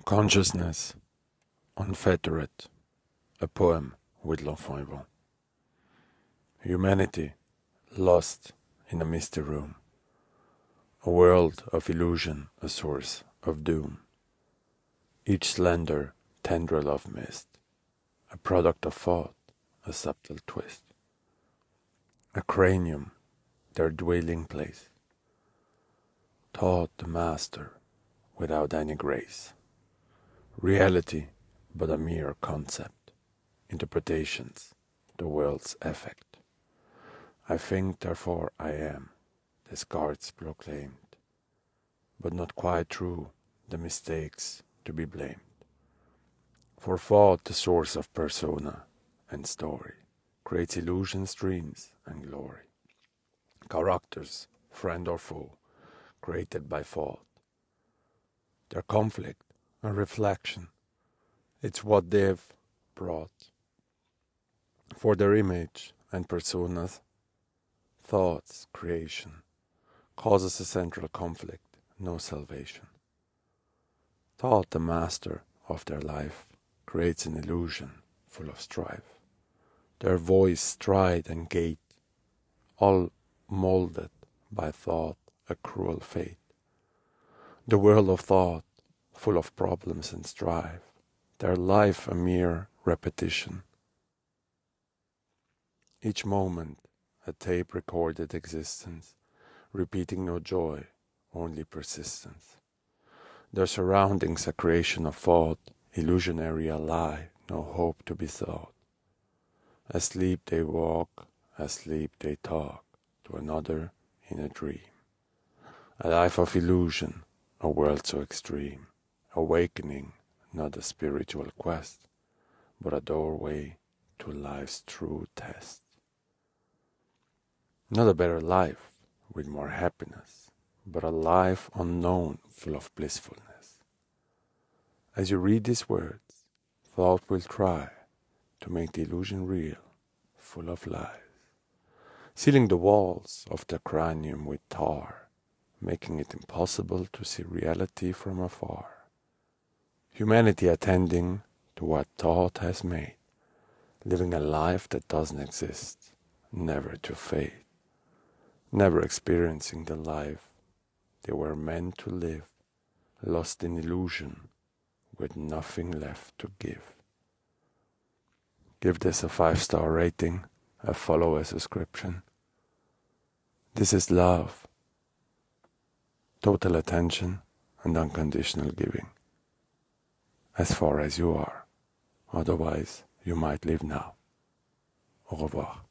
Consciousness, unfettered, a poem with L'Enfant Yvon. Humanity, lost in a misty room, a world of illusion, a source of doom. Each slender tendril of mist, a product of thought, a subtle twist. A cranium, their dwelling place. Thought the master, without any grace. Reality, but a mere concept. Interpretations, the world's effect. I think, therefore I am, Descartes proclaimed, but not quite true, the mistakes to be blamed. For thought, the source of persona and story, creates illusions, dreams, and glory. Characters, friend or foe, created by thought. Their conflict, a reflection, it's what they've brought. For their image and personas, thoughts, creation, causes a central conflict, no salvation. Thought, the master of their life, creates an illusion full of strife. Their voice, stride, and gait, all molded by thought, a cruel fate. The world of thought, full of problems and strife, their life a mere repetition. Each moment a tape-recorded existence, repeating no joy, only persistence. Their surroundings a creation of thought, illusionary a lie, no hope to be sought. Asleep they walk, asleep they talk, to another in a dream. A life of illusion, a world so extreme. Awakening, not a spiritual quest, but a doorway to life's true test. Not a better life with more happiness, but a life unknown full of blissfulness. As you read these words, thought will try to make the illusion real, full of lies, sealing the walls of the cranium with tar, making it impossible to see reality from afar. Humanity attending to what thought has made, living a life that doesn't exist, never to fade, never experiencing the life they were meant to live, lost in illusion, with nothing left to give. Give this a 5-star rating, a follow, a subscription. This is love, total attention and unconditional giving. As far as you are, otherwise you might leave now. Au revoir.